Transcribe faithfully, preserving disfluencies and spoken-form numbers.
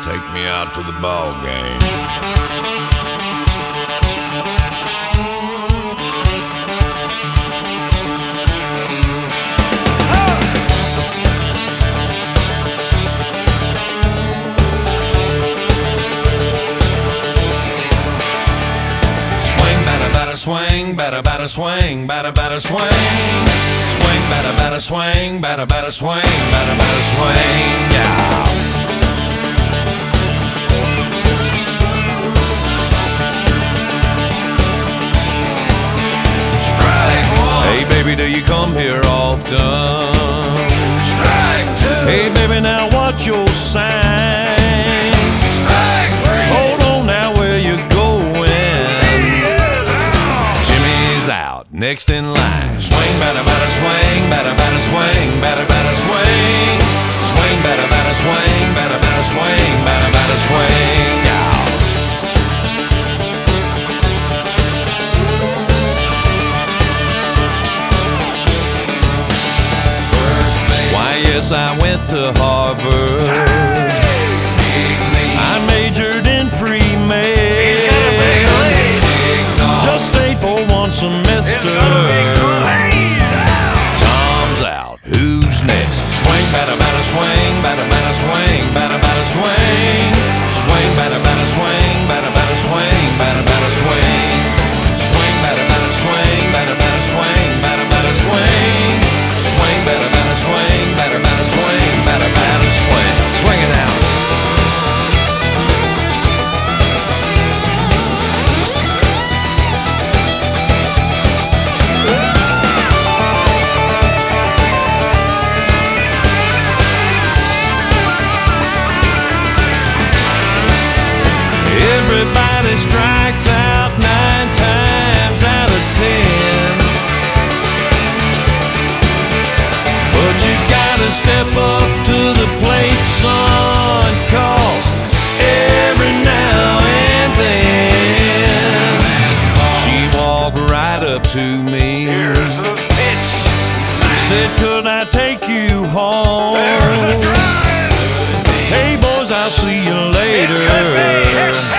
Take me out to the ball game. Swing, batter, batter, swing, batter, batter, swing. Swing, batter, batter, swing, batter, batter, swing, batter, batter, swing, yeah. Strike one. Hey, baby, do you come here often? Strike two. Hey, baby, now what's your sign? Strike three. Hold on now, where you going? Next in line. Swing, batter, batter, swing, batter, batter, swing, batter, batter, swing. Swing, batter, batter, swing, batter, batter, swing, batter, batter, swing. Yeah. Why, yes, I went to Harvard. I majored in pre-med. Just stayed for one semester. Tom's out. Who's next? Swing, batter, batter, swing, batter, batter, swing, batter, batter, swing. Swing, batter, batter, swing, batter, batter, swing, batter, batter, swing. Swing, batter, batter, swing, batter, batter, swing, batter, batter, swing. Swing, batter, batter, swing, batter, batter, swing, batter, batter, swing. Swing it out. Everybody strikes out nine times out of ten, but you gotta step up to the plate, son, 'cause every now and then she walked right up to me. Here's the pitch. Said, could I take you home? Hey boys, I'll see you later.